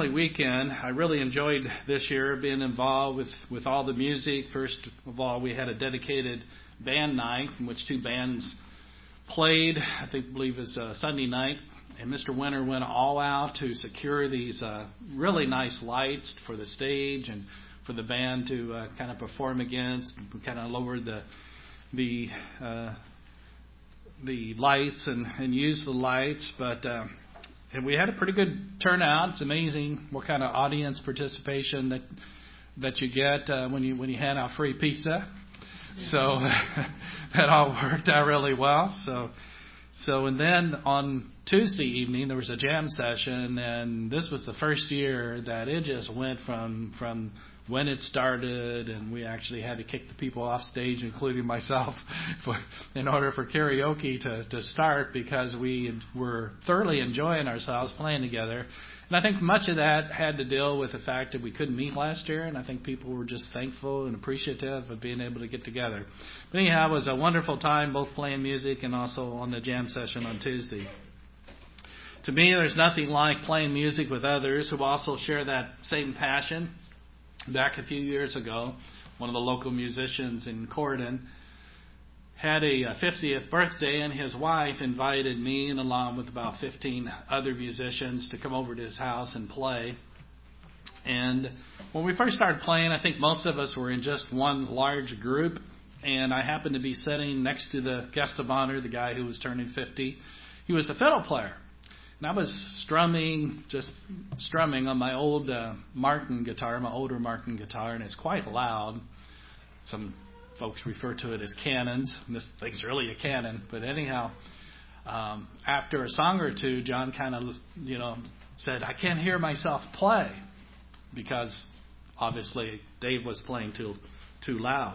Berkeley weekend. I really enjoyed this year being involved with all the music. First of all, we had a dedicated band night in which two bands played. I believe it was Sunday night. And Mr. Winter went all out to secure these really nice lights for the stage and for the band to kind of perform against. We kind of lowered the lights and used the lights, but and we had a pretty good turnout. It's amazing what kind of audience participation that you get when you hand out free pizza. So that all worked out really well. So and then on Tuesday evening there was a jam session, and this was the first year that it just went from when it started, and we actually had to kick the people off stage, including myself, in order for karaoke to start, because we were thoroughly enjoying ourselves playing together. And I think much of that had to deal with the fact that we couldn't meet last year, and I think people were just thankful and appreciative of being able to get together. But anyhow, it was a wonderful time, both playing music and also on the jam session on Tuesday. To me, there's nothing like playing music with others who also share that same passion. Back a few years ago, one of the local musicians in Corydon had a 50th birthday, and his wife invited me and along with about 15 other musicians to come over to his house and play. And when we first started playing, I think most of us were in just one large group, and I happened to be sitting next to the guest of honor, the guy who was turning 50. He was a fiddle player. And I was strumming on my old Martin guitar, my older Martin guitar, and it's quite loud. Some folks refer to it as cannons. And this thing's really a cannon. But anyhow, after a song or two, John kind of, said, "I can't hear myself play," because obviously Dave was playing too loud.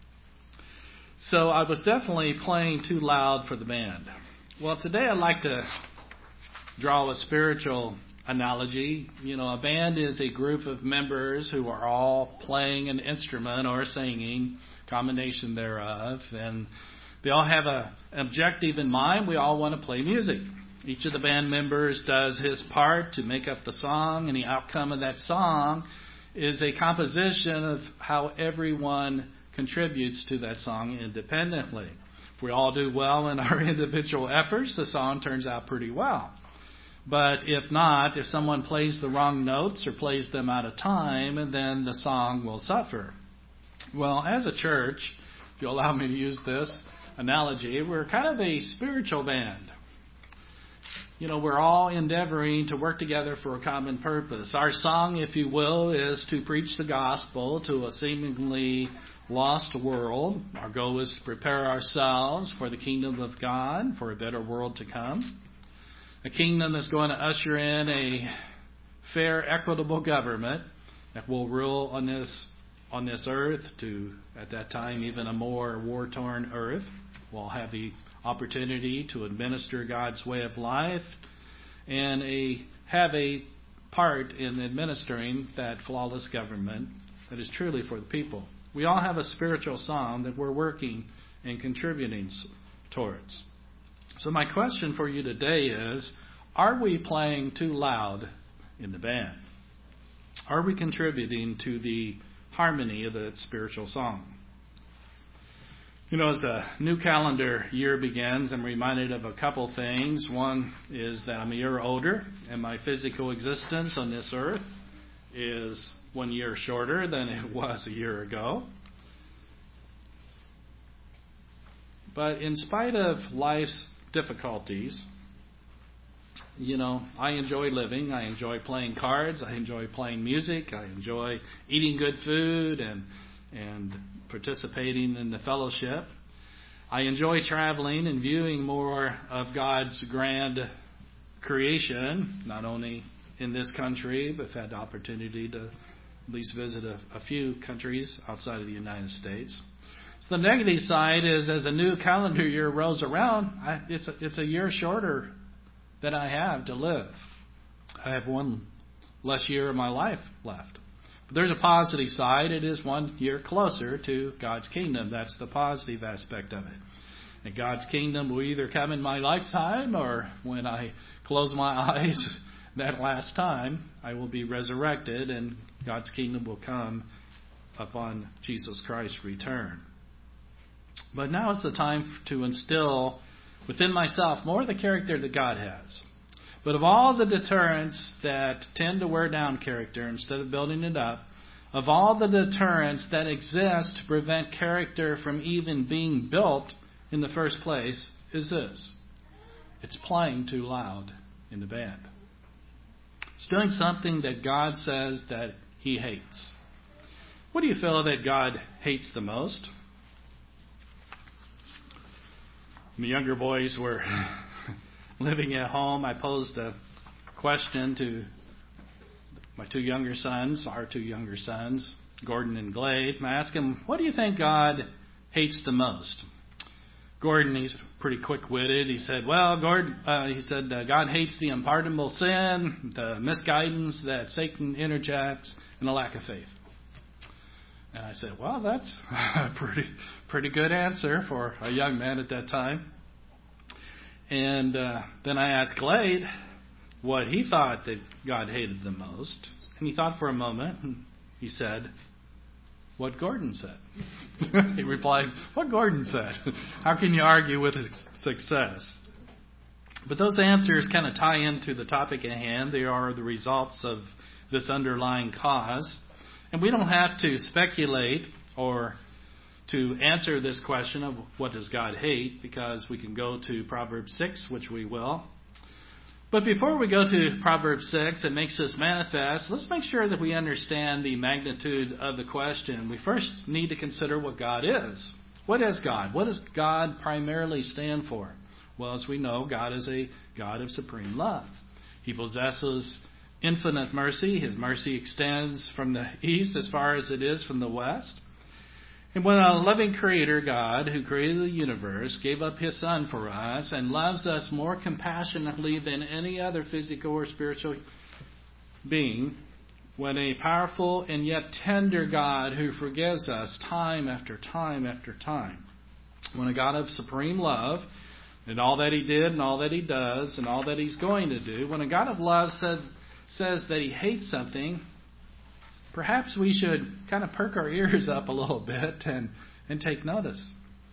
So I was definitely playing too loud for the band. Well, today I'd like to draw a spiritual analogy. A band is a group of members who are all playing an instrument or singing, combination thereof, and they all have an objective in mind. We all want to play music. Each of the band members does his part to make up the song, and the outcome of that song is a composition of how everyone contributes to that song independently. If we all do well in our individual efforts, the song turns out pretty well. But if not, if someone plays the wrong notes or plays them out of time, then the song will suffer. Well, as a church, if you'll allow me to use this analogy, we're kind of a spiritual band. We're all endeavoring to work together for a common purpose. Our song, if you will, is to preach the gospel to a seemingly lost world. Our goal is to prepare ourselves for the kingdom of God, for a better world to come. A kingdom that's going to usher in a fair, equitable government that will rule on this earth to, at that time, even a more war-torn earth. We'll have the opportunity to administer God's way of life and have a part in administering that flawless government that is truly for the people. We all have a spiritual song that we're working and contributing towards. So my question for you today is, are we playing too loud in the band? Are we contributing to the harmony of the spiritual song? As a new calendar year begins, I'm reminded of a couple things. One is that I'm a year older, and my physical existence on this earth is 1 year shorter than it was a year ago. But in spite of life's difficulties, I enjoy living. I enjoy playing cards. I enjoy playing music. I enjoy eating good food and participating in the fellowship. I enjoy traveling and viewing more of God's grand creation, not only in this country, but I've had the opportunity to at least visit a few countries outside of the United States. So the negative side is, as a new calendar year rolls around, it's a year shorter than I have to live. I have one less year of my life left. But there's a positive side. It is 1 year closer to God's kingdom. That's the positive aspect of it. And God's kingdom will either come in my lifetime or when I close my eyes that last time I will be resurrected and God's kingdom will come upon Jesus Christ's return. But now is the time to instill within myself more of the character that God has. But of all the deterrents that tend to wear down character instead of building it up, of all the deterrents that exist to prevent character from even being built in the first place, is this. It's playing too loud in the band. It's doing something that God says that He hates. What do you feel that God hates the most? When the younger boys were living at home, I posed a question to my two younger sons, our two younger sons, Gordon and Glade. And I asked them, what do you think God hates the most? Gordon, he's pretty quick-witted. He said, God hates the unpardonable sin, the misguidance that Satan interjects, and the lack of faith. And I said, well, that's a pretty good answer for a young man at that time. And then I asked Glade what he thought that God hated the most. And he thought for a moment, and he said, what Gordon said. He replied, what Gordon said. How can you argue with his success? But those answers kind of tie into the topic at hand. They are the results of this underlying cause. And we don't have to speculate or to answer this question of what does God hate, because we can go to Proverbs 6, which we will. But before we go to Proverbs 6, it makes this manifest. Let's make sure that we understand the magnitude of the question. We first need to consider what God is. What is God? What does God primarily stand for? Well, as we know, God is a God of supreme love. He possesses infinite mercy. His mercy extends from the east as far as it is from the west. And when a loving Creator God, who created the universe, gave up His Son for us and loves us more compassionately than any other physical or spiritual being, when a powerful and yet tender God who forgives us time after time after time, when a God of supreme love, and all that He did and all that He does and all that He's going to do, when a God of love says that He hates something, perhaps we should kind of perk our ears up a little bit and take notice.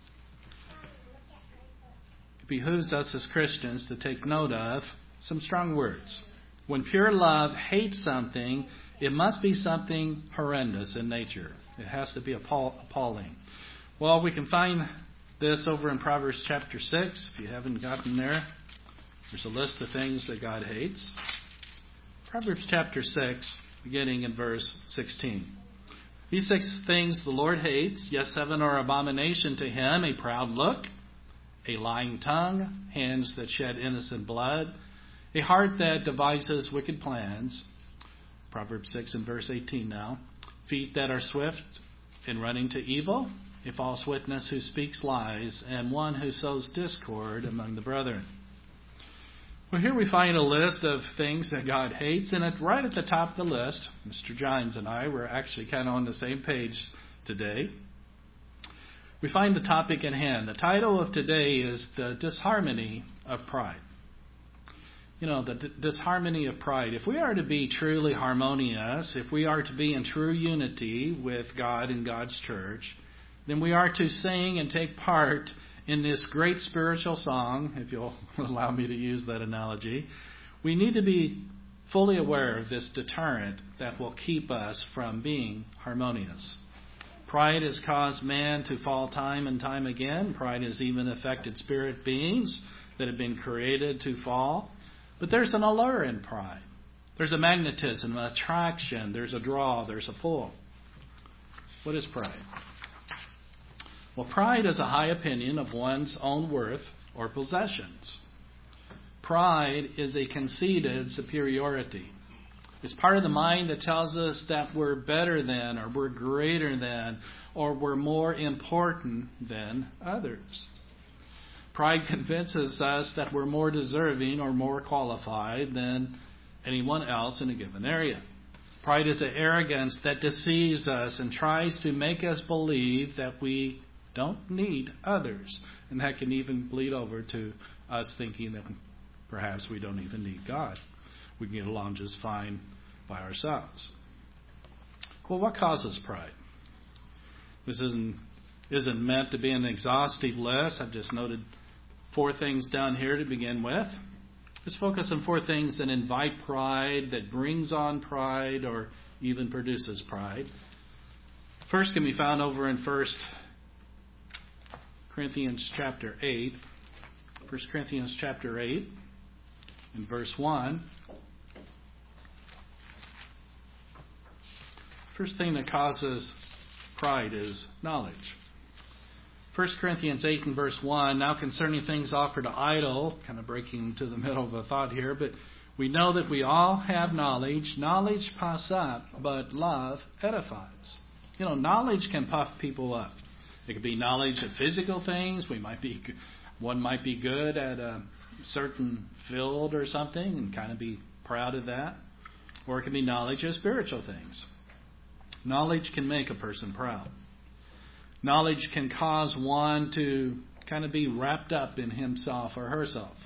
It behooves us as Christians to take note of some strong words. When pure love hates something, it must be something horrendous in nature. It has to be appalling. Well, we can find this over in Proverbs chapter 6. If you haven't gotten there, there's a list of things that God hates. Proverbs chapter 6, beginning in verse 16. These 6 things the Lord hates, yes, 7 are abomination to Him: a proud look, a lying tongue, hands that shed innocent blood, a heart that devises wicked plans. Proverbs 6 and verse 18 now. Feet that are swift in running to evil, a false witness who speaks lies, and one who sows discord among the brethren. Well, here we find a list of things that God hates, and right at the top of the list, Mr. Gines and I were actually kind of on the same page today. We find the topic at hand. The title of today is The Disharmony of Pride. You know, the disharmony of pride. If we are to be truly harmonious, if we are to be in true unity with God and God's church, then we are to sing and take part in this great spiritual song, if you'll allow me to use that analogy. We need to be fully aware of this deterrent that will keep us from being harmonious. Pride has caused man to fall time and time again. Pride has even affected spirit beings that have been created to fall. But there's an allure in pride. There's a magnetism, an attraction, there's a draw, there's a pull. What is pride? Well, pride is a high opinion of one's own worth or possessions. Pride is a conceited superiority. It's part of the mind that tells us that we're better than, or we're greater than, or we're more important than others. Pride convinces us that we're more deserving or more qualified than anyone else in a given area. Pride is an arrogance that deceives us and tries to make us believe that we don't need others. And that can even bleed over to us thinking that perhaps we don't even need God. we can get along just fine by ourselves. Well, what causes pride? This isn't meant to be an exhaustive list. I've just noted 4 things down here to begin with. Let's focus on 4 things that invite pride, that brings on pride, or even produces pride. First can be found over in 1 Corinthians chapter 8. 1 Corinthians chapter 8 and verse 1. First thing that causes pride is knowledge. 1 Corinthians 8 and verse 1, now concerning things offered to idol, kind of breaking into the middle of a thought here, but we know that we all have knowledge. Knowledge puffs up, but love edifies. Knowledge can puff people up. It could be knowledge of physical things. One might be good at a certain field or something and kind of be proud of that. Or it can be knowledge of spiritual things. Knowledge can make a person proud. Knowledge can cause one to kind of be wrapped up in himself or herself.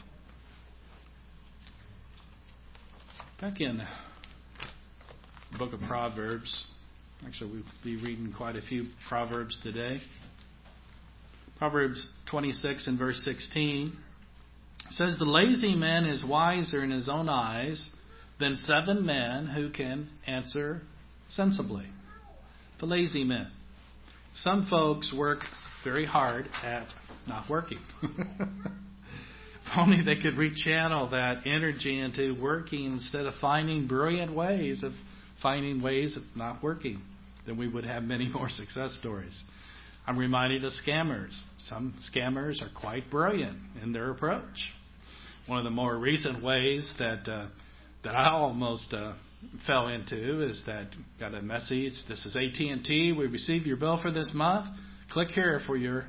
Back in the book of Proverbs, actually we'll be reading quite a few Proverbs today. Proverbs 26 and verse 16 says, the lazy man is wiser in his own eyes than 7 men who can answer sensibly. The lazy men. Some folks work very hard at not working. If only they could rechannel that energy into working instead of finding brilliant ways of not working, then we would have many more success stories. I'm reminded of scammers. Some scammers are quite brilliant in their approach. One of the more recent ways that I almost fell into is that got a message. This is AT&T. We received your bill for this month. Click here for your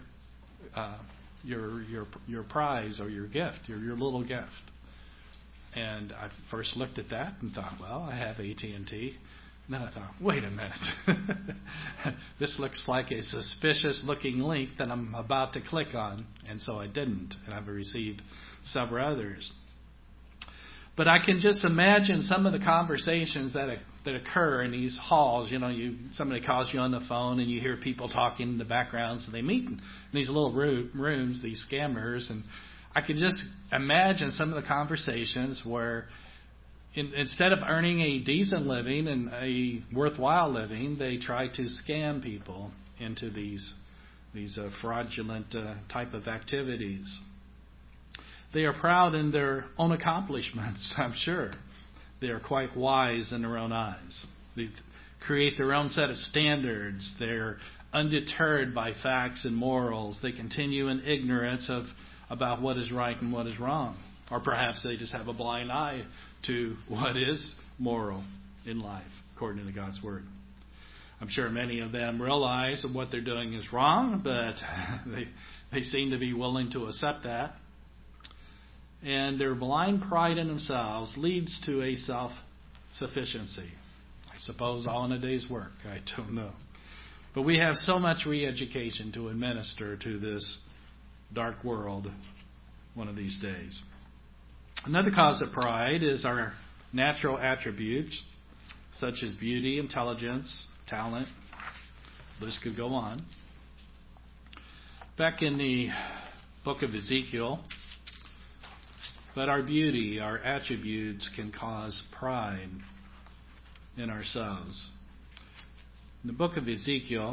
prize or your gift, your little gift. And I first looked at that and thought, well, I have AT&T. And then I thought, wait a minute. This looks like a suspicious looking link that I'm about to click on. And so I didn't. And I've received several others. But I can just imagine some of the conversations that occur in these halls. Somebody calls you on the phone and you hear people talking in the background. So they meet in these little rooms, these scammers. And I can just imagine some of the conversations where instead of earning a decent living and a worthwhile living, they try to scam people into these fraudulent type of activities. They are proud in their own accomplishments, I'm sure. They are quite wise in their own eyes. They create their own set of standards. They're undeterred by facts and morals. They continue in ignorance about what is right and what is wrong. Or perhaps they just have a blind eye to what is moral in life, according to God's Word. I'm sure many of them realize that what they're doing is wrong, but they seem to be willing to accept that. And their blind pride in themselves leads to a self-sufficiency. I suppose all in a day's work. I don't know. But we have so much re-education to administer to this dark world one of these days. Another cause of pride is our natural attributes, such as beauty, intelligence, talent. The list could go on. Back in the book of Ezekiel, but our beauty, our attributes can cause pride in ourselves. In the book of Ezekiel,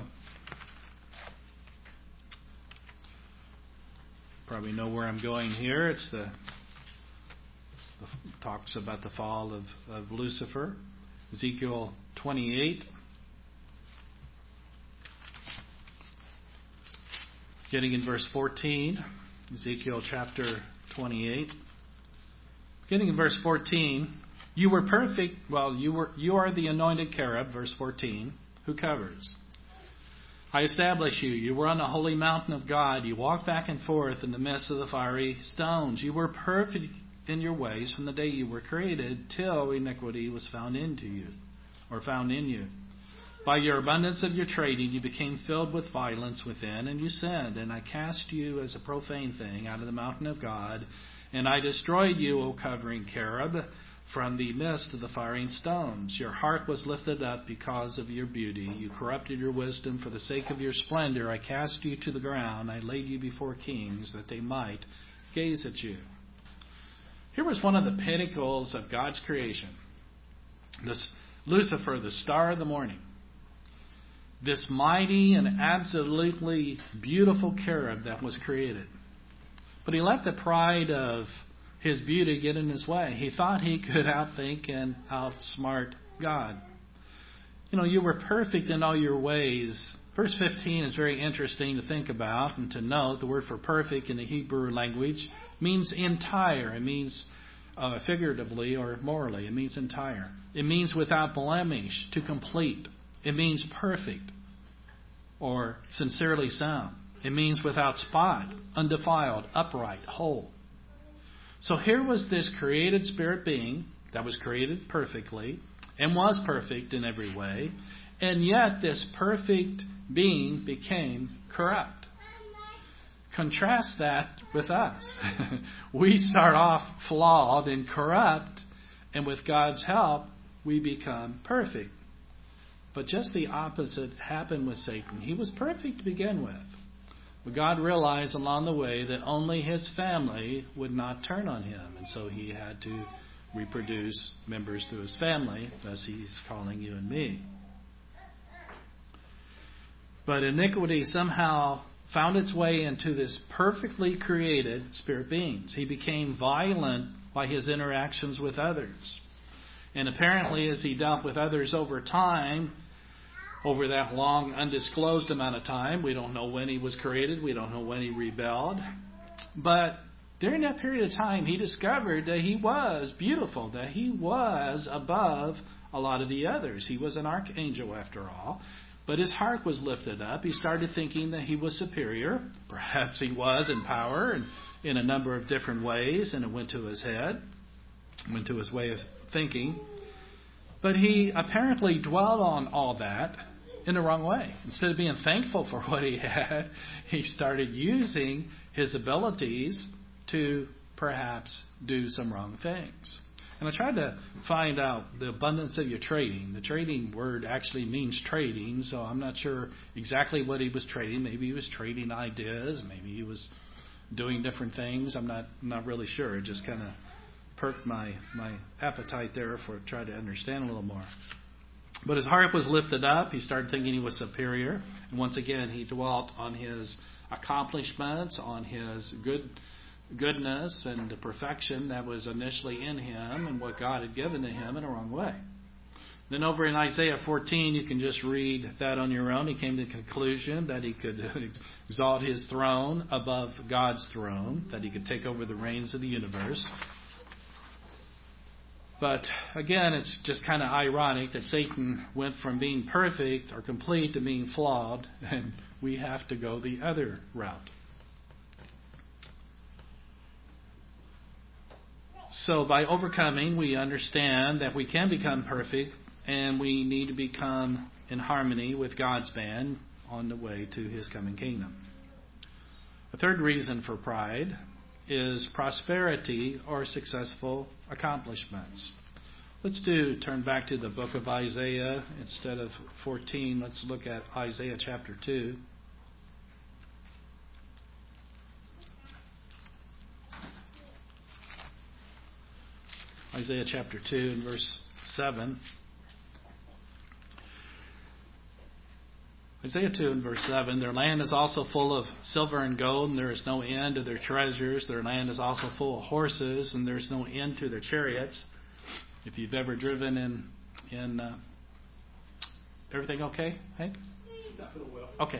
probably know where I'm going here. It's the talks about the fall of Lucifer. Ezekiel 28. Getting in verse 14. Ezekiel chapter 28. Beginning in verse 14, you were perfect. Well, you are the anointed cherub, verse 14, who covers. I establish you. You were on the holy mountain of God. You walked back and forth in the midst of the fiery stones. You were perfect in your ways from the day you were created till iniquity was found in you. By your abundance of your trading, you became filled with violence within, and you sinned. And I cast you as a profane thing out of the mountain of God. And I destroyed you, O covering cherub, from the midst of the firing stones. Your heart was lifted up because of your beauty. You corrupted your wisdom for the sake of your splendor. I cast you to the ground. I laid you before kings that they might gaze at you. Here was one of the pinnacles of God's creation. This Lucifer, the star of the morning. This mighty and absolutely beautiful cherub that was created. But he let the pride of his beauty get in his way. He thought he could outthink and outsmart God. You know, you were perfect in all your ways. Verse 15 is very interesting to think about and to note. The word for perfect in the Hebrew language means entire. It means figuratively or morally. It means entire. It means without blemish, to complete. It means perfect or sincerely sound. It means without spot, undefiled, upright, whole. So here was this created spirit being that was created perfectly and was perfect in every way, and yet this perfect being became corrupt. Contrast that with us. We start off flawed and corrupt, and with God's help, we become perfect. But just the opposite happened with Satan. He was perfect to begin with. But God realized along the way that only his family would not turn on him. And so he had to reproduce members through his family, thus he's calling you and me. But iniquity somehow found its way into this perfectly created spirit beings. He became violent by his interactions with others. And apparently as he dealt with others over time, over that long, undisclosed amount of time. We don't know when he was created. We don't know when he rebelled. But during that period of time, he discovered that he was beautiful, that he was above a lot of the others. He was an archangel after all. But his heart was lifted up. He started thinking that he was superior. Perhaps he was in power and in a number of different ways, and it went to his head, went to his way of thinking. But he apparently dwelled on all that in the wrong way. Instead of being thankful for what he had, he started using his abilities to perhaps do some wrong things. And I tried to find out the abundance of your trading. The trading word actually means trading, so I'm not sure exactly what he was trading. Maybe he was trading ideas. Maybe he was doing different things. I'm not really sure. It just kind of perked my appetite there for trying to understand a little more. But his heart was lifted up. He started thinking he was superior. And once again, he dwelt on his accomplishments, on his goodness and the perfection that was initially in him and what God had given to him in a wrong way. Then over in Isaiah 14, you can just read that on your own. He came to the conclusion that he could exalt his throne above God's throne, that he could take over the reins of the universe. But again, it's just kind of ironic that Satan went from being perfect or complete to being flawed, and we have to go the other route. So by overcoming, we understand that we can become perfect, and we need to become in harmony with God's band on the way to his coming kingdom. A third reason for pride is prosperity or successful accomplishments. Let's turn back to the book of Isaiah. Instead of 14, let's look at Isaiah chapter 2. Isaiah chapter 2 and verse 7. Isaiah 2 and verse 7, their land is also full of silver and gold, and there is no end to their treasures. Their land is also full of horses, and there is no end to their chariots. If you've ever driven in everything okay, Hank? Okay.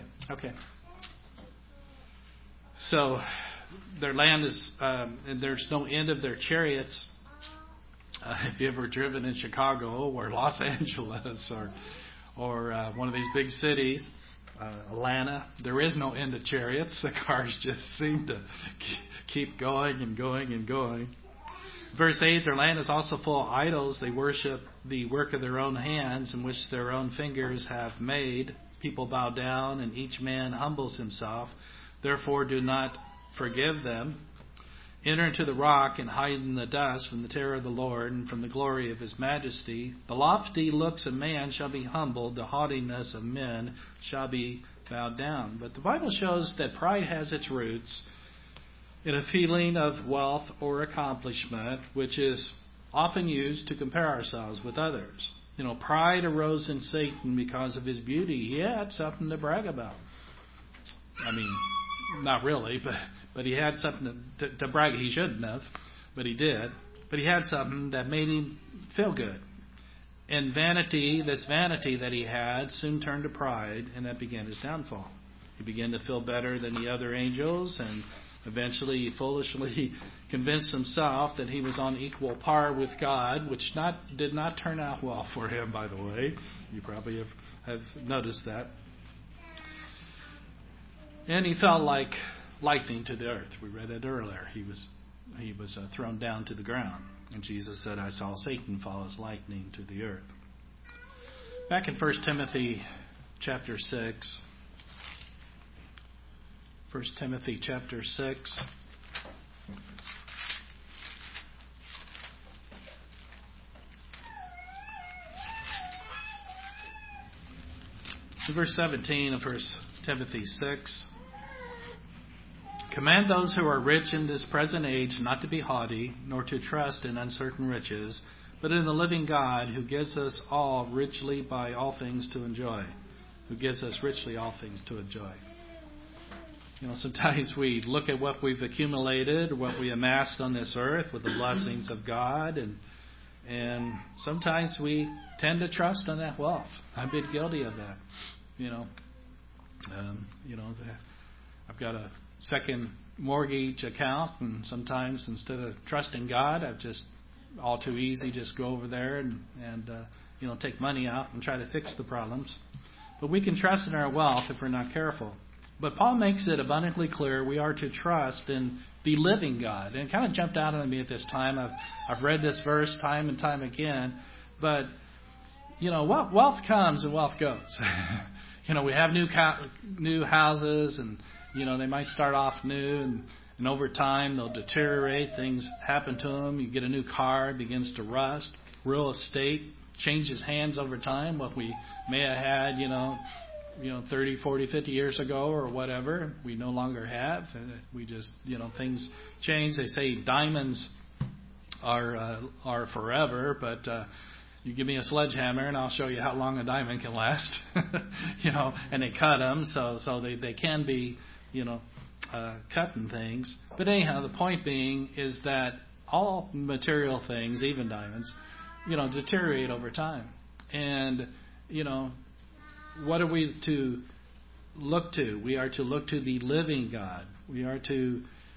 So their land is, and there's no end of their chariots. If you've ever driven in Chicago or Los Angeles or one of these big cities, Atlanta, there is no end to chariots. The cars just seem to keep going and going and going. Verse 8, their land is also full of idols. They worship the work of their own hands, in which their own fingers have made. People bow down, and each man humbles himself. Therefore, do not forgive them. enter into the rock and hide in the dust from the terror of the Lord and from the glory of his majesty. The lofty looks of man shall be humbled, the haughtiness of men shall be bowed down. But the Bible shows that pride has its roots in a feeling of wealth or accomplishment, which is often used to compare ourselves with others. Pride arose in Satan because of his beauty. He had something to brag about. I mean, not really, but he had something to brag. He shouldn't have, but he did. But he had something that made him feel good. And this vanity that he had, soon turned to pride, and that began his downfall. He began to feel better than the other angels, and eventually he foolishly convinced himself that he was on equal par with God, which did not turn out well for him, by the way. You probably have noticed that. And he fell like lightning to the earth. We read it earlier. He was thrown down to the ground. And Jesus said, I saw Satan fall as lightning to the earth. Back in 1 Timothy chapter 6. 1 Timothy chapter 6. Verse 17 of 1 Timothy 6. Command those who are rich in this present age not to be haughty, nor to trust in uncertain riches, but in the living God, who gives us all richly by all things to enjoy. Who gives us richly all things to enjoy. Sometimes we look at what we've accumulated, what we amassed on this earth with the blessings of God, and sometimes we tend to trust in that wealth. I've been guilty of that. I've got a second mortgage account, and sometimes instead of trusting God, I've just all too easy just go over there and take money out and try to fix the problems. But we can trust in our wealth if we're not careful. But Paul makes it abundantly clear we are to trust in the living God. And it kind of jumped out at me at this time. I've read this verse time and time again. But, wealth comes and wealth goes. We have new houses, and, they might start off new, and over time they'll deteriorate. Things happen to them. You get a new car, it begins to rust. Real estate changes hands over time. What we may have had, 30, 40, 50 years ago or whatever, we no longer have. We just, things change. They say diamonds are forever, but you give me a sledgehammer and I'll show you how long a diamond can last. And they cut them, so they can be, cutting things. But anyhow, the point being is that all material things, even diamonds, deteriorate over time. And, what are we to look to? We are to look to the living God. We are to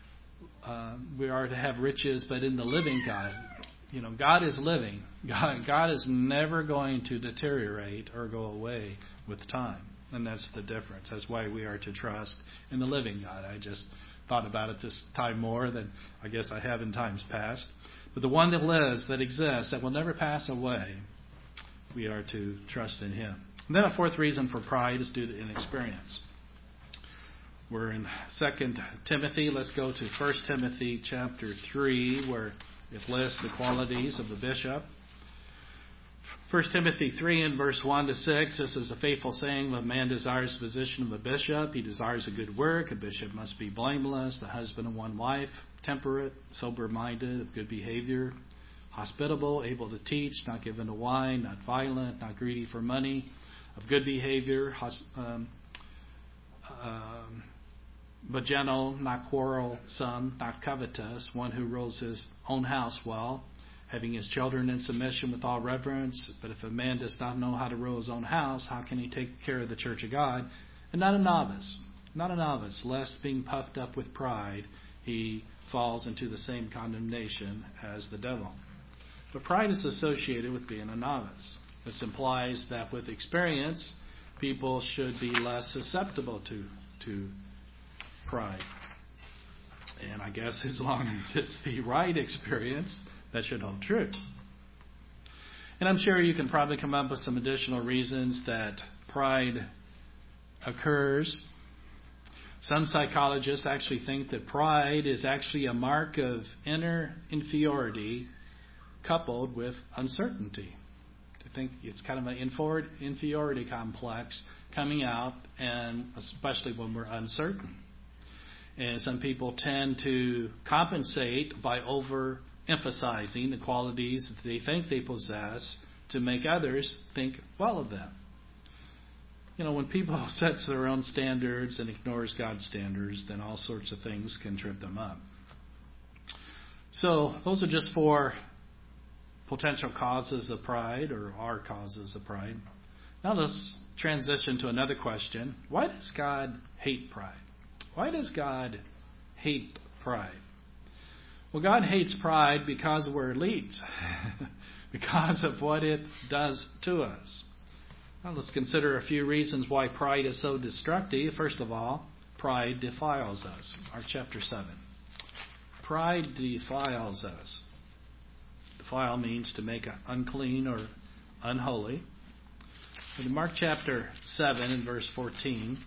have riches, but in the living God. God is living. God is never going to deteriorate or go away with time. And that's the difference. That's why we are to trust in the living God. I just thought about it this time more than I guess I have in times past. But the one that lives, that exists, that will never pass away, we are to trust in Him. And then a fourth reason for pride is due to inexperience. We're in 2 Timothy. Let's go to 1 Timothy chapter 3, where it lists the qualities of a bishop. 1 Timothy 3 and verse 1 to 6, this is a faithful saying, when a man desires the position of a bishop, he desires a good work. A bishop must be blameless, the husband of one wife, temperate, sober-minded, of good behavior, hospitable, able to teach, not given to wine, not violent, not greedy for money, of good behavior, but gentle, not quarrelsome, not covetous, one who rules his own house well, having his children in submission with all reverence. But if a man does not know how to rule his own house, how can he take care of the church of God? And not a novice, lest being puffed up with pride, he falls into the same condemnation as the devil. But pride is associated with being a novice. This implies that with experience, people should be less susceptible to pride. And I guess as long as it's the right experience, that should hold true. And I'm sure you can probably come up with some additional reasons that pride occurs. Some psychologists actually think that pride is actually a mark of inner inferiority coupled with uncertainty. I think it's kind of an inferiority complex coming out, and especially when we're uncertain. And some people tend to compensate by overemphasizing the qualities that they think they possess to make others think well of them. When people sets their own standards and ignores God's standards, then all sorts of things can trip them up. So those are just 4 potential causes of pride, or are causes of pride. Now let's transition to another question. Why does God hate pride? Why does God hate pride? Well, God hates pride because of where it leads, because of what it does to us. Now let's consider a few reasons why pride is so destructive. First of all, pride defiles us. Mark chapter 7. Pride defiles us. Defile means to make unclean or unholy. But in Mark chapter 7 and verse 14,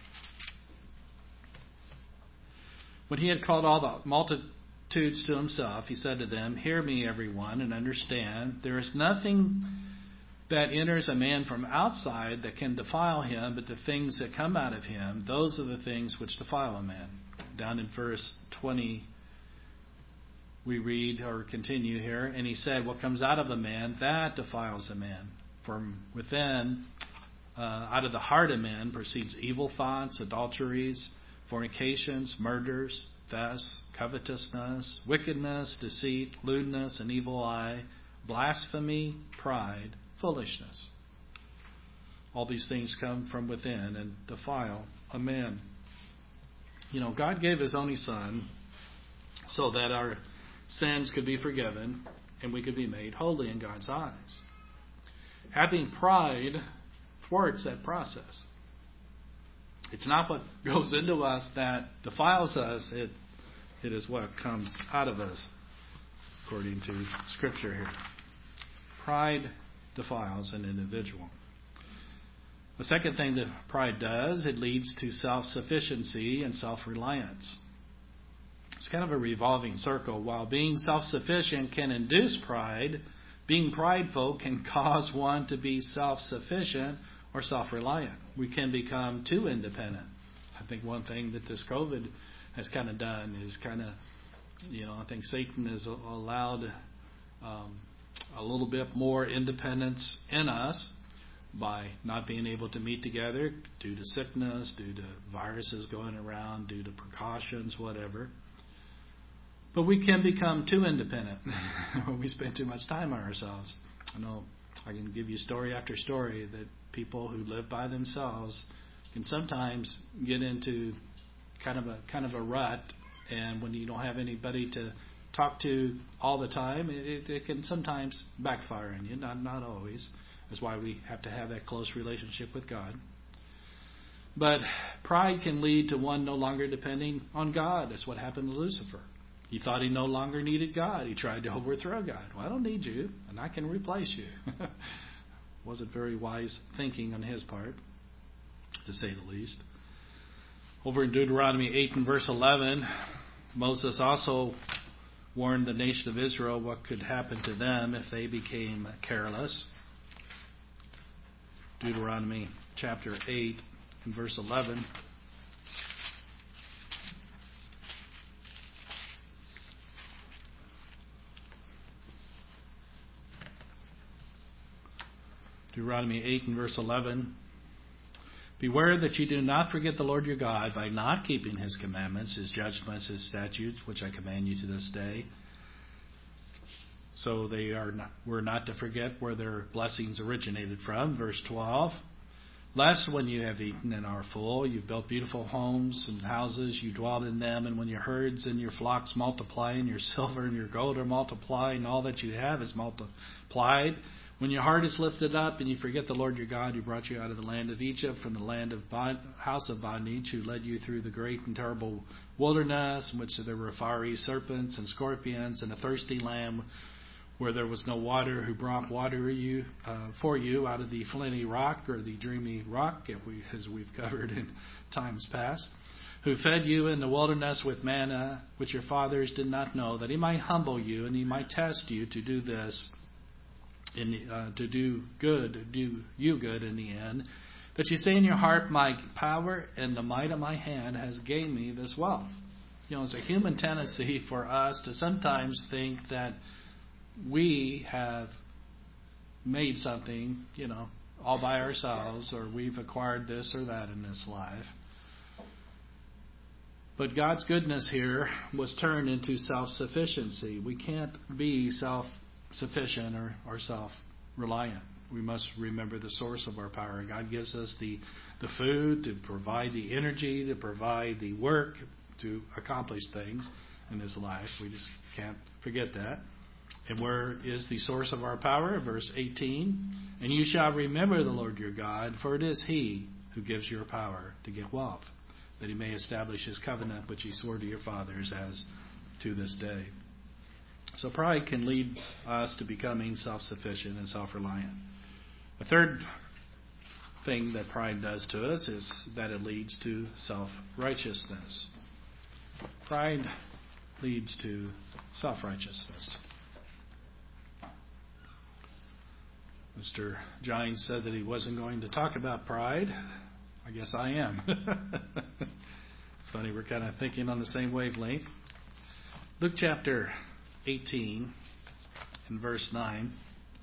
when he had called all the multitudes to himself, he said to them, "Hear me, everyone, and understand. There is nothing that enters a man from outside that can defile him, but the things that come out of him, those are the things which defile a man." Down in verse 20, we read or continue here, and he said, "What comes out of a man, that defiles a man. From within, out of the heart of man, proceeds evil thoughts, adulteries, fornications, murders, thefts, covetousness, wickedness, deceit, lewdness, an evil eye, blasphemy, pride, foolishness." All these things come from within and defile a man. God gave His only Son so that our sins could be forgiven and we could be made holy in God's eyes. Having pride thwarts that process. It's not what goes into us that defiles us. It is what comes out of us, according to Scripture here. Pride defiles an individual. The second thing that pride does, it leads to self-sufficiency and self-reliance. It's kind of a revolving circle. While being self-sufficient can induce pride, being prideful can cause one to be self-sufficient or self-reliant. We can become too independent. I think one thing that this COVID has kind of done is I think Satan has allowed a little bit more independence in us by not being able to meet together due to sickness, due to viruses going around, due to precautions, whatever. But we can become too independent when we spend too much time on ourselves. I know I can give you story after story that people who live by themselves can sometimes get into kind of a rut, and when you don't have anybody to talk to all the time, it can sometimes backfire on you. Not always. That's why we have to have that close relationship with God. But pride can lead to one no longer depending on God. That's what happened to Lucifer. He thought he no longer needed God. He tried to overthrow God. Well, I don't need you, and I can replace you. Wasn't very wise thinking on his part, to say the least. Over in Deuteronomy 8 and verse 11, Moses also warned the nation of Israel what could happen to them if they became careless. Deuteronomy chapter 8 and verse 11. Deuteronomy 8 and verse 11. Beware that you do not forget the Lord your God by not keeping His commandments, His judgments, His statutes, which I command you to this day. So we're not to forget where their blessings originated from. Verse 12. Lest when you have eaten and are full, you've built beautiful homes and houses, you dwell in them, and when your herds and your flocks multiply, and your silver and your gold are multiplied, and all that you have is multiplied, when your heart is lifted up and you forget the Lord your God who brought you out of the land of Egypt, from the land of house of bondage, who led you through the great and terrible wilderness, in which there were fiery serpents and scorpions, and a thirsty land where there was no water, who brought water for you out of the flinty rock or the dreamy rock, as we've covered in times past. who fed you in the wilderness with manna, which your fathers did not know, that he might humble you and he might test you to do this, to do you good in the end. That you say in your heart, my power and the might of my hand has gained me this wealth. It's a human tendency for us to sometimes think that we have made something, all by ourselves, or we've acquired this or that in this life. But God's goodness here was turned into self-sufficiency. We can't be self-sufficient or self-reliant. We must remember the source of our power. God gives us the food to provide the energy, to provide the work to accomplish things in this life. We just can't forget that. And where is the source of our power? Verse 18. And you shall remember the Lord your God, for it is He who gives your power to get wealth, that He may establish His covenant which He swore to your fathers as to this day. So pride can lead us to becoming self-sufficient and self-reliant. The third thing that pride does to us is that it leads to self-righteousness. Pride leads to self-righteousness. Mr. Giles said that he wasn't going to talk about pride. I guess I am. It's funny, we're kind of thinking on the same wavelength. Luke chapter 18 and verse 9.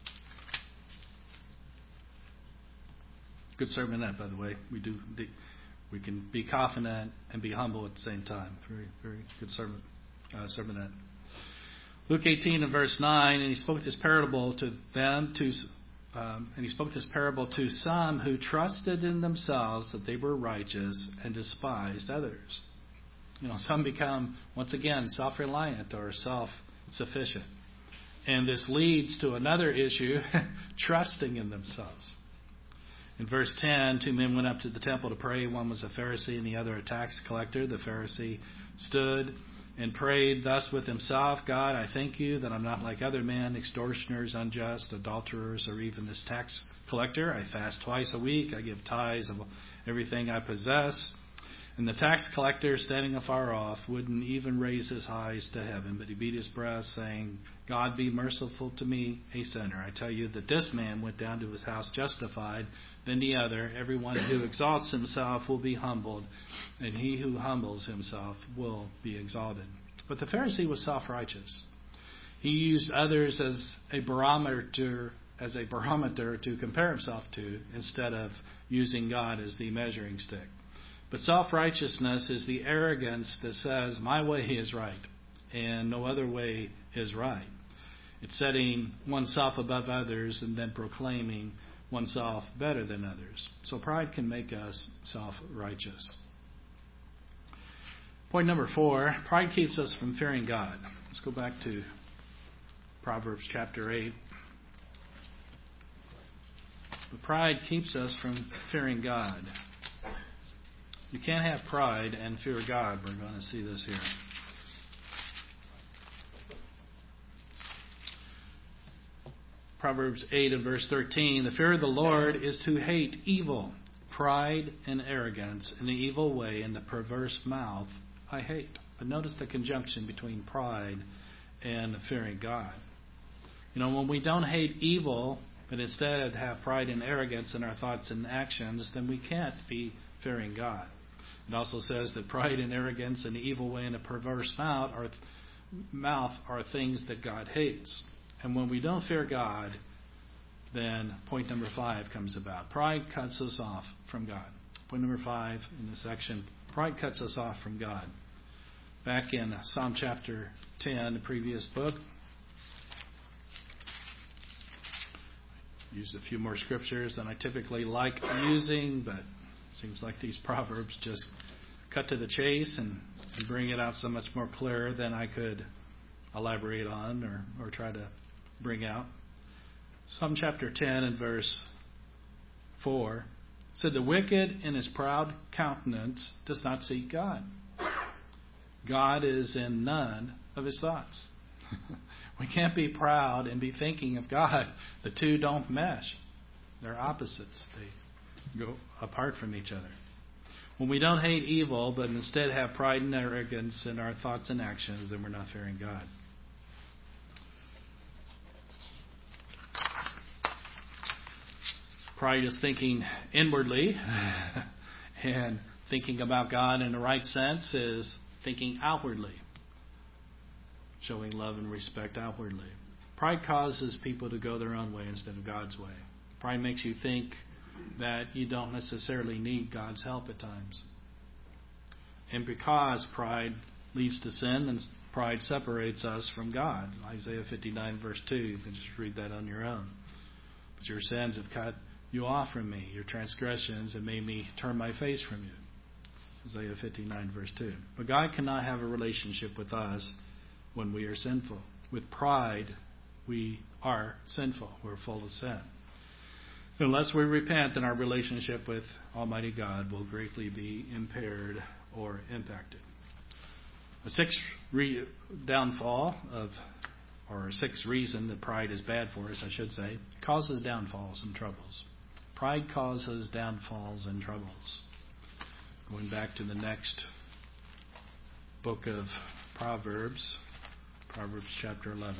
Good sermonette, by the way. We can be confident and be humble at the same time. Very, very good sermonette. Luke 18 and verse 9, and he spoke this parable to them, and he spoke this parable to some who trusted in themselves that they were righteous and despised others. Some become, once again, self-reliant or self-sufficient. And this leads to another issue, trusting in themselves. In verse 10, 2 men went up to the temple to pray. One was a Pharisee and the other a tax collector. The Pharisee stood and prayed thus with himself, God, I thank you that I'm not like other men, extortioners, unjust, adulterers, or even this tax collector. I fast twice a week. I give tithes of everything I possess. And the tax collector, standing afar off, wouldn't even raise his eyes to heaven, but he beat his breast, saying, God, be merciful to me, a sinner. I tell you that this man went down to his house justified than the other. Everyone who exalts himself will be humbled, and he who humbles himself will be exalted. But the Pharisee was self-righteous. He used others as a barometer to compare himself to, instead of using God as the measuring stick. But self-righteousness is the arrogance that says, my way is right, and no other way is right. It's setting oneself above others and then proclaiming oneself better than others. So pride can make us self-righteous. Point number 4, pride keeps us from fearing God. Let's go back to Proverbs chapter 8. But pride keeps us from fearing God. You can't have pride and fear God. We're going to see this here. Proverbs 8 and verse 13. The fear of the Lord is to hate evil, pride and arrogance, and the evil way and the perverse mouth I hate. But notice the conjunction between pride and fearing God. When we don't hate evil, but instead have pride and arrogance in our thoughts and actions, then we can't be fearing God. It also says that pride and arrogance and the evil way and a perverse mouth are things that God hates. And when we don't fear God, then point number 5 comes about. Pride cuts us off from God. Point number 5 in this section, pride cuts us off from God. Back in Psalm chapter 10, the previous book, used a few more scriptures than I typically like using, but seems like these Proverbs just cut to the chase and bring it out so much more clear than I could elaborate on or try to bring out. Psalm chapter 10 and verse 4 said, the wicked in his proud countenance does not seek God. God is in none of his thoughts. We can't be proud and be thinking of God. The two don't mesh. They're opposites. They go apart from each other. When we don't hate evil, but instead have pride and arrogance in our thoughts and actions, then we're not fearing God. Pride is thinking inwardly, and thinking about God in the right sense is thinking outwardly, showing love and respect outwardly. Pride causes people to go their own way instead of God's way. Pride makes you think that you don't necessarily need God's help at times. And because pride leads to sin, and pride separates us from God. Isaiah 59 verse 2, you can just read that on your own. But your sins have cut you off from me. Your transgressions have made me turn my face from you. Isaiah 59 verse 2. But God cannot have a relationship with us when we are sinful. With pride, we are sinful. We're full of sin. Unless we repent, then our relationship with Almighty God will greatly be impaired or impacted. A sixth reason that pride is bad for us, I should say, causes downfalls and troubles. Pride causes downfalls and troubles. Going back to the next book of Proverbs, Proverbs chapter 11.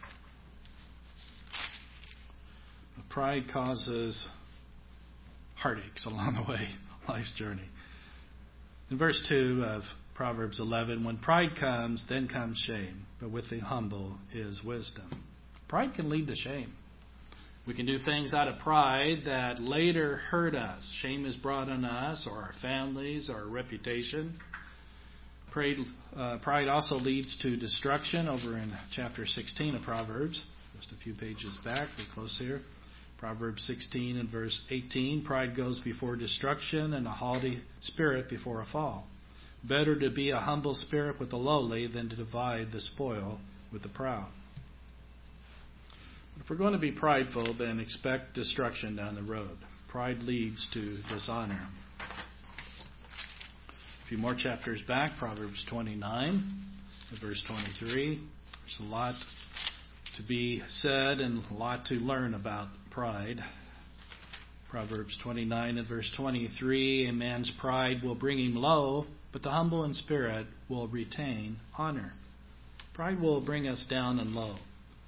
Pride causes heartaches along the way, life's journey. In verse 2 of Proverbs 11, when pride comes, then comes shame, but with the humble is wisdom. Pride can lead to shame. We can do things out of pride that later hurt us. Shame is brought on us or our families or our reputation. Pride also leads to destruction over in chapter 16 of Proverbs. Just a few pages back, we're close here. Proverbs 16 and verse 18, pride goes before destruction and a haughty spirit before a fall. Better to be a humble spirit with the lowly than to divide the spoil with the proud. If we're going to be prideful, then expect destruction down the road. Pride leads to dishonor. A few more chapters back, Proverbs 29, verse 23. There's a lot to be said and a lot to learn about pride. Proverbs 29 and verse 23, a man's pride will bring him low, but the humble in spirit will retain honor. Pride will bring us down and low.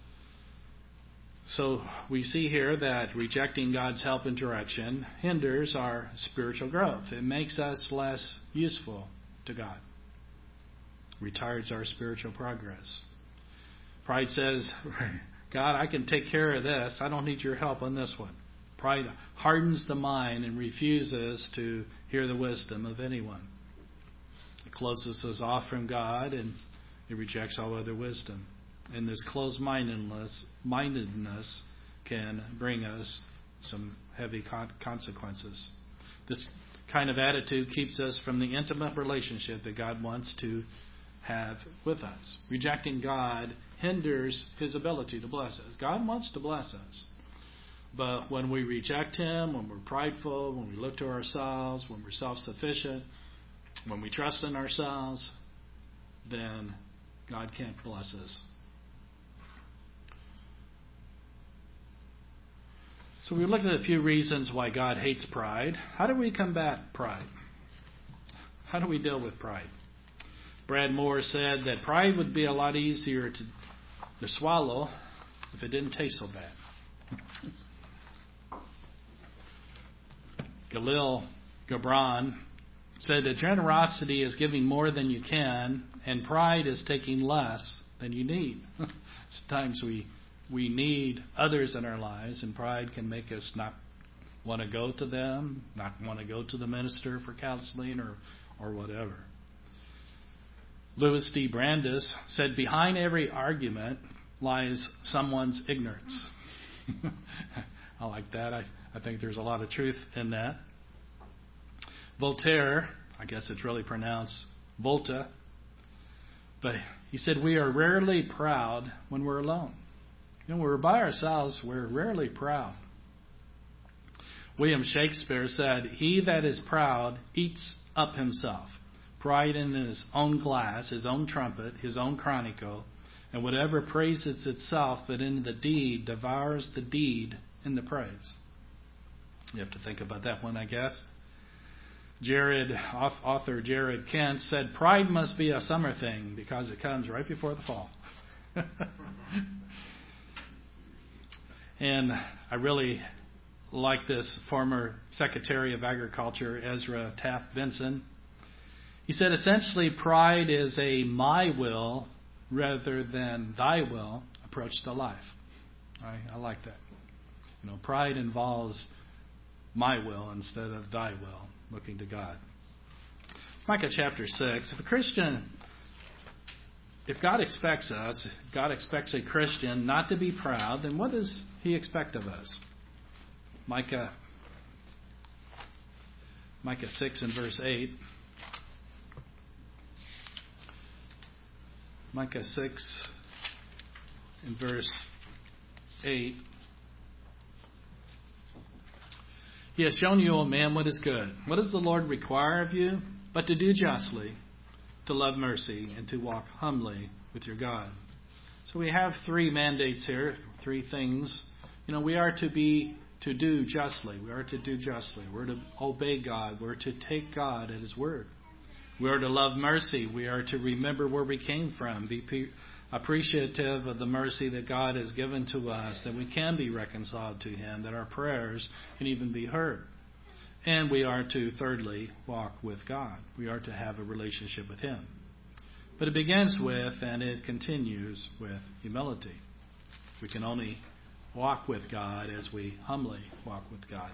So we see here that rejecting God's help and direction hinders our spiritual growth. It makes us less useful to God. Retards our spiritual progress. Pride says, God, I can take care of this. I don't need your help on this one. Pride hardens the mind and refuses to hear the wisdom of anyone. It closes us off from God and it rejects all other wisdom. And this closed-mindedness can bring us some heavy consequences. This kind of attitude keeps us from the intimate relationship that God wants to have with us. Rejecting God hinders His ability to bless us. God wants to bless us. But when we reject Him, when we're prideful, when we look to ourselves, when we're self-sufficient, when we trust in ourselves, then God can't bless us. So we looked at a few reasons why God hates pride. How do we combat pride? How do we deal with pride? Brad Moore said that pride would be a lot easier to swallow if it didn't taste so bad. Khalil Gibran said that generosity is giving more than you can, and pride is taking less than you need. Sometimes we need others in our lives, and pride can make us not want to go to them, not want to go to the minister for counseling or whatever. Louis D. Brandeis said, behind every argument lies someone's ignorance. I like that. I think there's a lot of truth in that. Voltaire, I guess it's really pronounced Volta, but he said, we are rarely proud when we're alone. When we're by ourselves, we're rarely proud. William Shakespeare said, he that is proud eats up himself. Pride in his own glass, his own trumpet, his own chronicle, and whatever praises itself, but in the deed devours the deed in the praise. You have to think about that one, I guess. Author Jared Kent said, "Pride must be a summer thing because it comes right before the fall." And I really like this former Secretary of Agriculture, Ezra Taft Benson. He said, essentially, pride is a my will rather than thy will approach to life. I like that. Pride involves my will instead of thy will, looking to God. Micah chapter 6. If God expects us, God expects a Christian not to be proud, then what does He expect of us? Micah 6 and verse 8. Micah 6 and verse 8. He has shown you, O man, what is good. What does the Lord require of you? But to do justly, to love mercy, and to walk humbly with your God. So we have three mandates here, three things. We are to do justly. We are to do justly. We're to obey God. We're to take God at His word. We are to love mercy. We are to remember where we came from. Be appreciative of the mercy that God has given to us, that we can be reconciled to Him, that our prayers can even be heard. And we are to, thirdly, walk with God. We are to have a relationship with Him. But it begins with and it continues with humility. We can only walk with God as we humbly walk with God.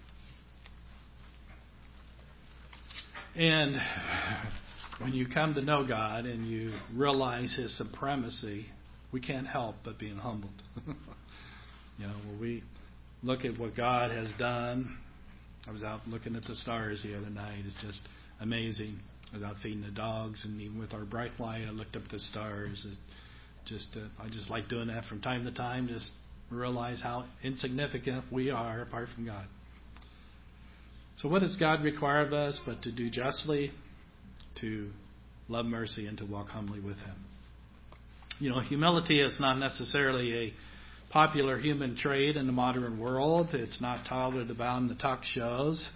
And when you come to know God and you realize His supremacy, we can't help but being humbled. When we look at what God has done, I was out looking at the stars the other night. It's just amazing. I was out feeding the dogs, and even with our bright light, I looked up at the stars. I just like doing that from time to time, just realize how insignificant we are apart from God. So what does God require of us but to do justly, to love mercy, and to walk humbly with Him? Humility is not necessarily a popular human trait in the modern world. It's not touted about in the talk shows.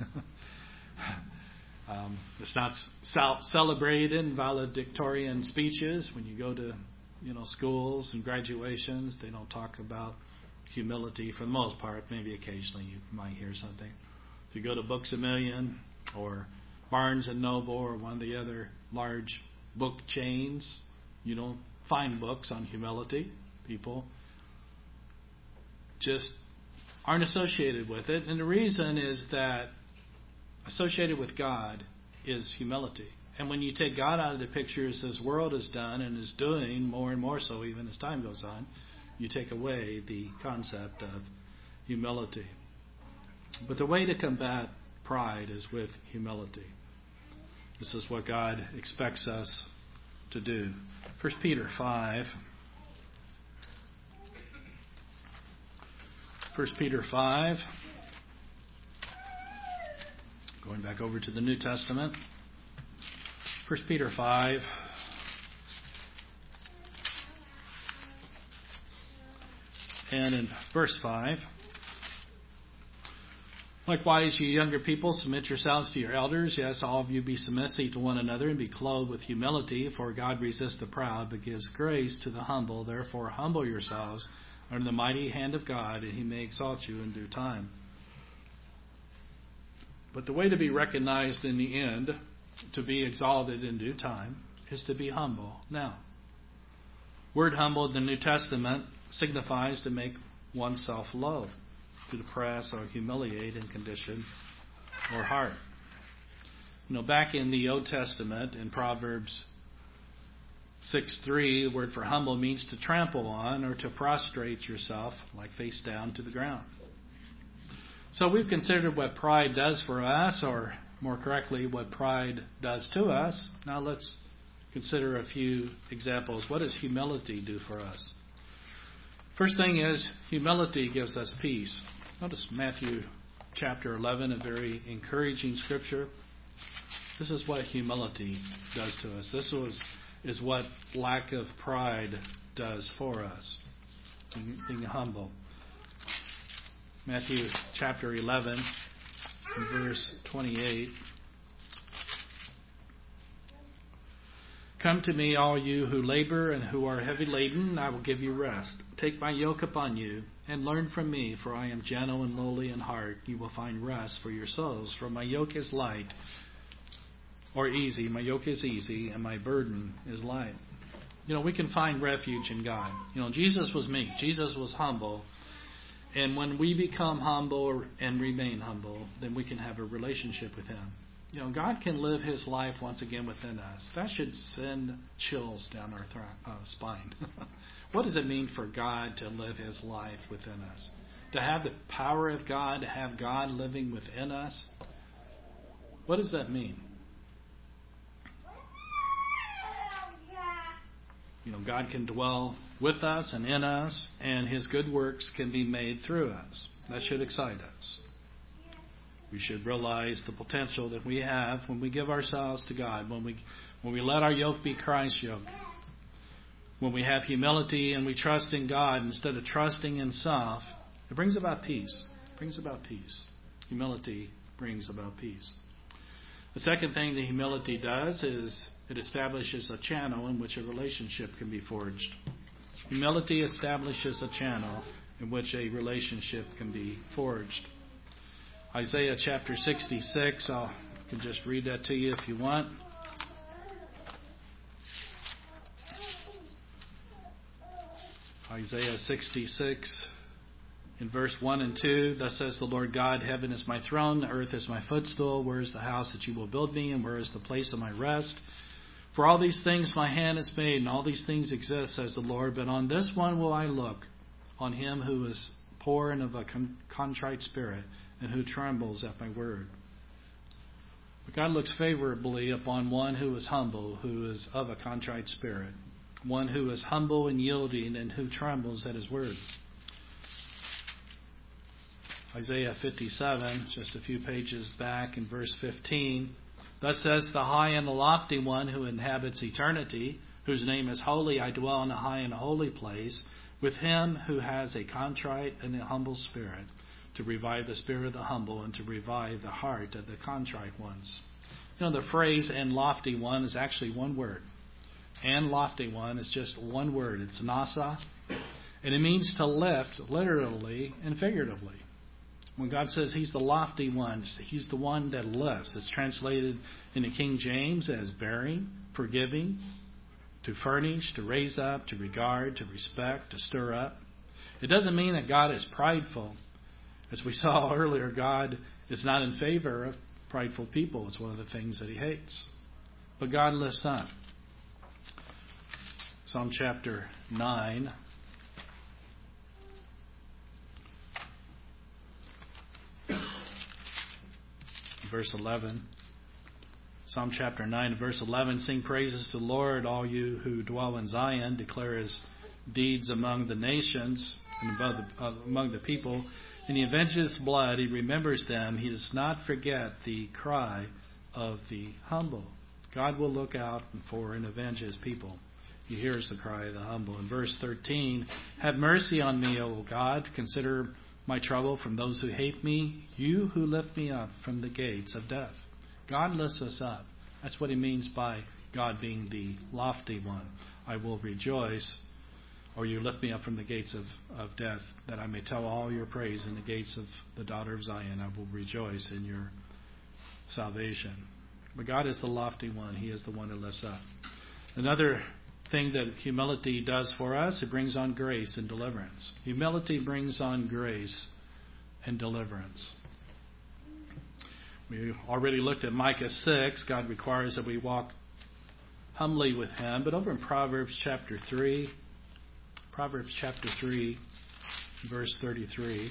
It's not celebrated in valedictorian speeches. When you go to schools and graduations, they don't talk about humility for the most part. Maybe occasionally you might hear something. If you go to Books A Million or Barnes & Noble or one of the other large book chains, you don't find books on humility. People just aren't associated with it. And the reason is that associated with God is humility. And when you take God out of the picture, as this world has done and is doing more and more so even as time goes on, you take away the concept of humility. But the way to combat pride is with humility. This is what God expects us to do. 1 Peter 5. 1 Peter 5. Going back over to the New Testament. 1 Peter 5. And in verse 5. Likewise, you younger people, submit yourselves to your elders. Yes, all of you be submissive to one another and be clothed with humility, for God resists the proud, but gives grace to the humble. Therefore, humble yourselves under the mighty hand of God, and He may exalt you in due time. But the way to be recognized in the end, to be exalted in due time, is to be humble now. Word humble in the New Testament signifies to make oneself low, to depress or humiliate in condition or heart. Back in the Old Testament, in Proverbs 6:3, the word for humble means to trample on or to prostrate yourself, like face down, to the ground. So we've considered what pride does for us, or more correctly, what pride does to us. Now let's consider a few examples. What does humility do for us? First thing is, humility gives us peace. Notice Matthew chapter 11, a very encouraging scripture. This is what humility does to us. This is what lack of pride does for us, being humble. Matthew chapter 11, verse 28. Come to me, all you who labor and who are heavy laden, and I will give you rest. Take my yoke upon you and learn from me, for I am gentle and lowly in heart. You will find rest for your souls. For my yoke is light or easy. My yoke is easy and my burden is light. We can find refuge in God. Jesus was meek. Jesus was humble. And when we become humble and remain humble, then we can have a relationship with Him. God can live His life once again within us. That should send chills down our spine. What does it mean for God to live His life within us? To have the power of God, to have God living within us? What does that mean? God can dwell with us and in us, and His good works can be made through us. That should excite us. We should realize the potential that we have when we give ourselves to God, when we let our yoke be Christ's yoke, when we have humility and we trust in God instead of trusting in self. It brings about peace. It brings about peace. Humility brings about peace. The second thing that humility does is it establishes a channel in which a relationship can be forged. Humility establishes a channel in which a relationship can be forged. Isaiah chapter 66, I can just read that to you if you want. Isaiah 66 in verse 1 and 2, thus says the Lord God, heaven is my throne, the earth is my footstool. Where is the house that you will build me, and where is the place of my rest? For all these things my hand has made, and all these things exist, says the Lord. But on this one will I look, on him who is poor and of a contrite spirit, and who trembles at my word. But God looks favorably upon one who is humble, who is of a contrite spirit, one who is humble and yielding, and who trembles at His word. Isaiah 57, just a few pages back in verse 15. Thus says the high and the lofty one who inhabits eternity, whose name is holy. I dwell in a high and a holy place, with him who has a contrite and a humble spirit, to revive the spirit of the humble and to revive the heart of the contrite ones. The phrase "and lofty one" is actually one word. "And lofty one" is just one word. It's nasa, and it means to lift, literally and figuratively. When God says He's the lofty one, He's the one that lifts. It's translated in the King James as bearing, forgiving, to furnish, to raise up, to regard, to respect, to stir up. It doesn't mean that God is prideful. As we saw earlier, God is not in favor of prideful people. It's one of the things that He hates. But God lifts up. Psalm chapter 9. Verse 11. Psalm chapter 9, verse 11. Sing praises to the Lord, all you who dwell in Zion. Declare His deeds among the nations and among the people. And He avenges blood. He remembers them. He does not forget the cry of the humble. God will look out for and avenge His people. He hears the cry of the humble. In verse 13, have mercy on me, O God. Consider my trouble from those who hate me. You who lift me up from the gates of death. God lifts us up. That's what He means by God being the lofty one. I will rejoice, or you lift me up from the gates of death, that I may tell all your praise in the gates of the daughter of Zion. I will rejoice in your salvation. But God is the lofty one. He is the one who lifts up. Another thing that humility does for us, it brings on grace and deliverance. Humility brings on grace and deliverance. We already looked at Micah 6. God requires that we walk humbly with Him. But over in Proverbs chapter 3, verse 33.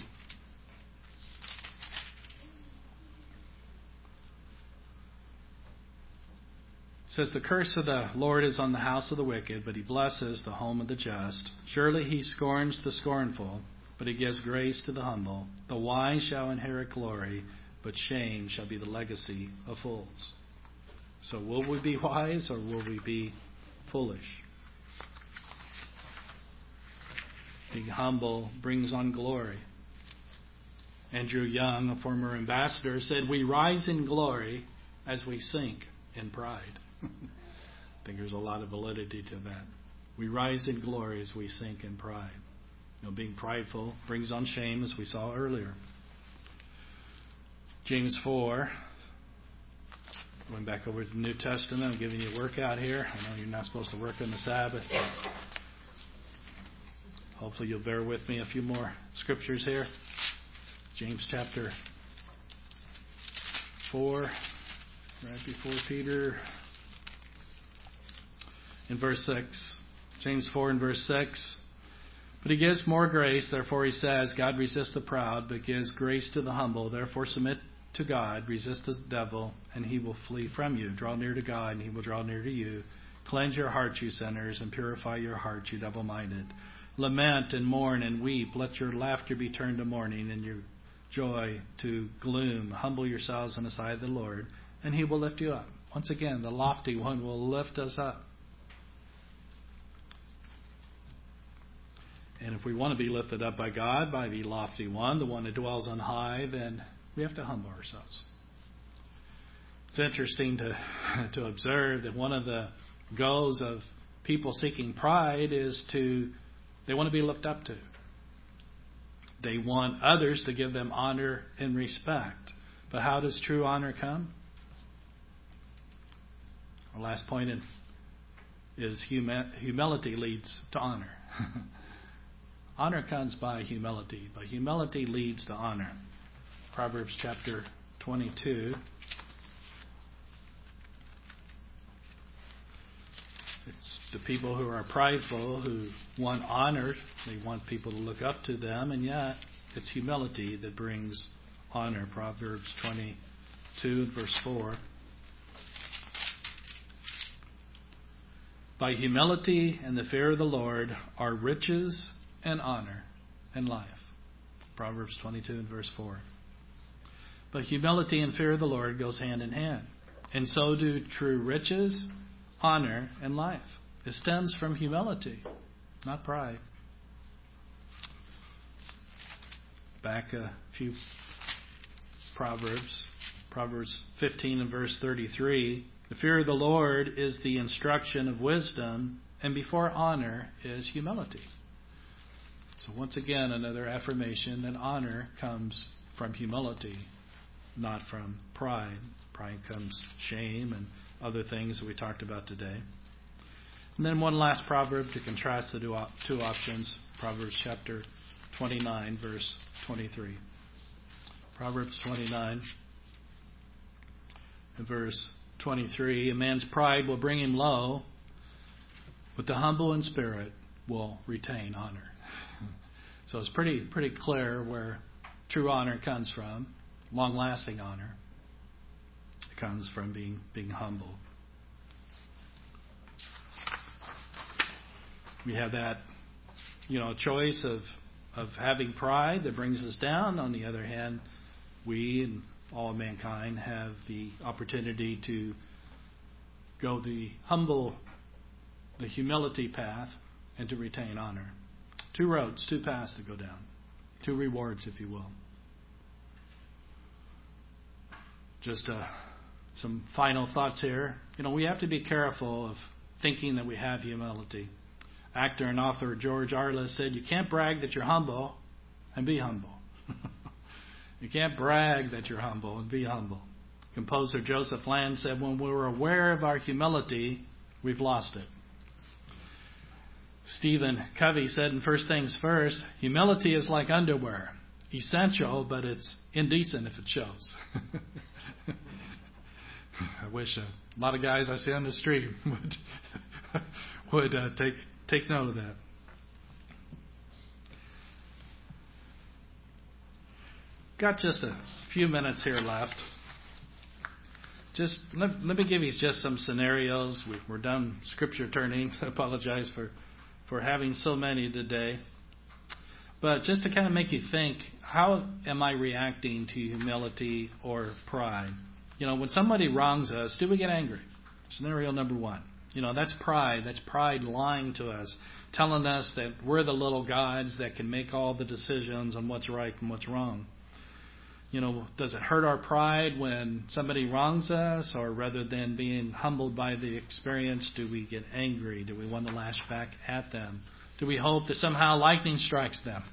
It says, the curse of the Lord is on the house of the wicked, but He blesses the home of the just. Surely He scorns the scornful, but He gives grace to the humble. The wise shall inherit glory, but shame shall be the legacy of fools. So will we be wise or will we be foolish? Being humble brings on glory. Andrew Young, a former ambassador, said, we rise in glory as we sink in pride. I think there's a lot of validity to that. We rise in glory as we sink in pride. Being prideful brings on shame, as we saw earlier. James 4. Going back over to the New Testament, I'm giving you a workout here. I know you're not supposed to work on the Sabbath. Hopefully you'll bear with me a few more scriptures here. James chapter 4, right before Peter. In verse 6. James 4 and verse 6. But he gives more grace, therefore he says, God resists the proud, but gives grace to the humble. Therefore submit to God, resist the devil, and he will flee from you. Draw near to God, and he will draw near to you. Cleanse your hearts, you sinners, and purify your hearts, you double-minded. Lament and mourn and weep. Let your laughter be turned to mourning, and your joy to gloom. Humble yourselves in the sight of the Lord, and he will lift you up. Once again, the lofty one will lift us up. And if we want to be lifted up by God, by the lofty one, the one that dwells on high, then we have to humble ourselves. It's interesting to observe that one of the goals of people seeking pride is they want to be looked up to. They want others to give them honor and respect. But how does true honor come? Our last point is humility leads to honor. Honor comes by humility, but humility leads to honor. Proverbs chapter 22. It's the people who are prideful, who want honor. They want people to look up to them, and yet it's humility that brings honor. Proverbs 22, verse 4. By humility and the fear of the Lord are riches and honor and life. Proverbs 22 and verse 4. But humility and fear of the Lord goes hand in hand. And so do true riches, honor, and life. It stems from humility, not pride. Back a few Proverbs. Proverbs 15 and verse 33. The fear of the Lord is the instruction of wisdom, and before honor is humility. So once again, another affirmation that honor comes from humility, not from pride. Pride comes shame and other things that we talked about today. And then one last proverb to contrast the two options. Proverbs chapter 29, verse 23. Proverbs 29 and verse 23. A man's pride will bring him low, but the humble in spirit will retain honor. So it's pretty clear where true honor comes from, long-lasting honor. It comes from being humble. We have that, choice of having pride that brings us down. On the other hand, we and all of mankind have the opportunity to go the humility path and to retain honor. Two roads, two paths to go down. Two rewards, if you will. Just some final thoughts here. We have to be careful of thinking that we have humility. Actor and author George Arliss said, you can't brag that you're humble and be humble. You can't brag that you're humble and be humble. Composer Joseph Land said, when we're aware of our humility, we've lost it. Stephen Covey said in First Things First, humility is like underwear. Essential, but it's indecent if it shows. I wish a lot of guys I see on the street would take note of that. Got just a few minutes here left. Just let me give you just some scenarios. We're done scripture turning. I apologize for having so many today. But just to kind of make you think, how am I reacting to humility or pride? When somebody wrongs us, do we get angry? Scenario number one. That's pride. That's pride lying to us, telling us that we're the little gods that can make all the decisions on what's right and what's wrong. Does it hurt our pride when somebody wrongs us? Or rather than being humbled by the experience, do we get angry? Do we want to lash back at them? Do we hope that somehow lightning strikes them?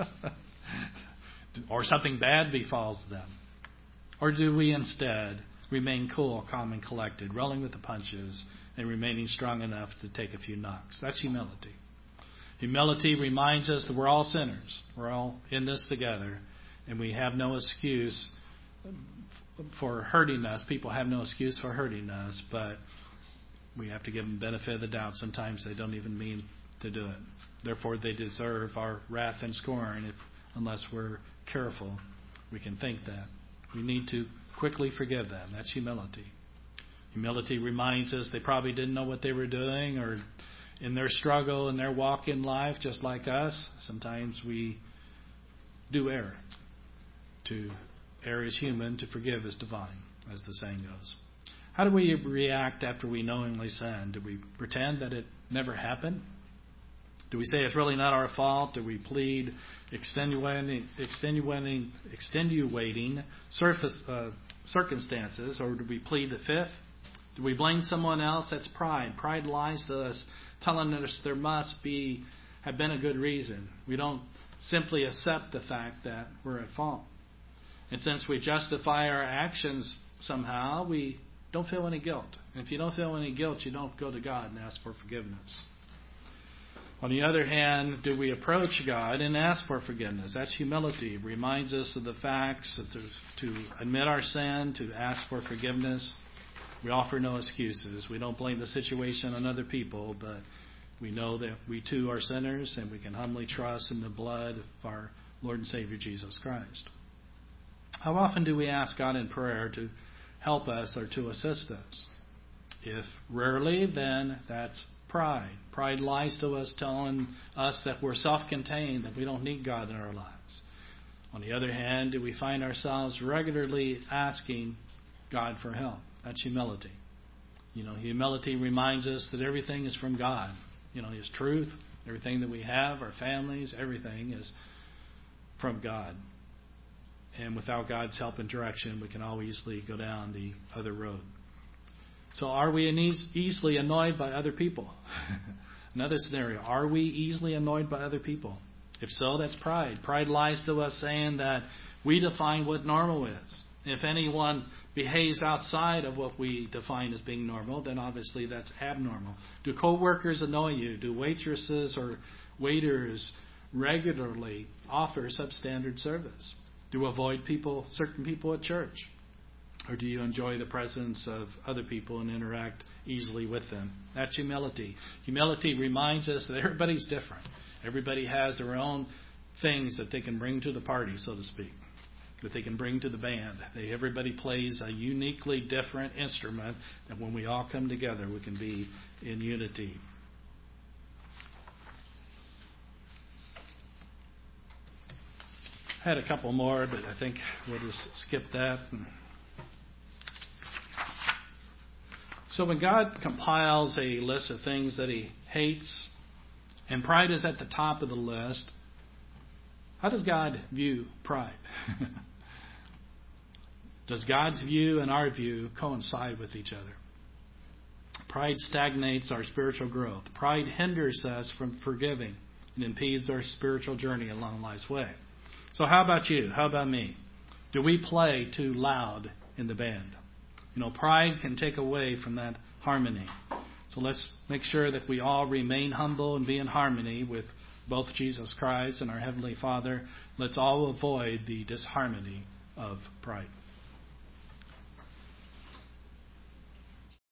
Or something bad befalls them? Or do we instead remain cool, calm, and collected, rolling with the punches, and remaining strong enough to take a few knocks? That's humility. Humility reminds us that we're all sinners. We're all in this together. And we have no excuse for hurting us. People have no excuse for hurting us, but we have to give them the benefit of the doubt. Sometimes they don't even mean to do it. Therefore, they deserve our wrath and scorn unless we're careful. We can think that. We need to quickly forgive them. That's humility. Humility reminds us they probably didn't know what they were doing, or in their struggle, in their walk in life, just like us, sometimes we do err. To err is human, to forgive is divine, as the saying goes. How do we react after we knowingly sin? Do we pretend that it never happened? Do we say it's really not our fault? Do we plead extenuating circumstances? Or do we plead the fifth? Do we blame someone else? That's pride. Pride lies to us, telling us there must have been a good reason. We don't simply accept the fact that we're at fault. And since we justify our actions somehow, we don't feel any guilt. And if you don't feel any guilt, you don't go to God and ask for forgiveness. On the other hand, do we approach God and ask for forgiveness? That's humility. It reminds us of the facts, to admit our sin, to ask for forgiveness. We offer no excuses. We don't blame the situation on other people, but we know that we too are sinners, and we can humbly trust in the blood of our Lord and Savior Jesus Christ. How often do we ask God in prayer to help us or to assist us? If rarely, then that's pride. Pride lies to us, telling us that we're self-contained, that we don't need God in our lives. On the other hand, do we find ourselves regularly asking God for help? That's humility. Humility reminds us that everything is from God. His truth, everything that we have, our families, everything is from God. And without God's help and direction, we can always easily go down the other road. So are we easily annoyed by other people? Another scenario, are we easily annoyed by other people? If so, that's pride. Pride lies to us saying that we define what normal is. If anyone behaves outside of what we define as being normal, then obviously that's abnormal. Do co-workers annoy you? Do waitresses or waiters regularly offer substandard service? Do you avoid certain people at church? Or do you enjoy the presence of other people and interact easily with them? That's humility. Humility reminds us that everybody's different. Everybody has their own things that they can bring to the party, so to speak, that they can bring to the band. Everybody plays a uniquely different instrument, and when we all come together, we can be in unity. I had a couple more, but I think we'll just skip that. So when God compiles a list of things that He hates, and pride is at the top of the list, how does God view pride? Does God's view and our view coincide with each other? Pride stagnates our spiritual growth. Pride hinders us from forgiving and impedes our spiritual journey along life's way. So how about you? How about me? Do we play too loud in the band? Pride can take away from that harmony. So let's make sure that we all remain humble and be in harmony with both Jesus Christ and our Heavenly Father. Let's all avoid the disharmony of pride.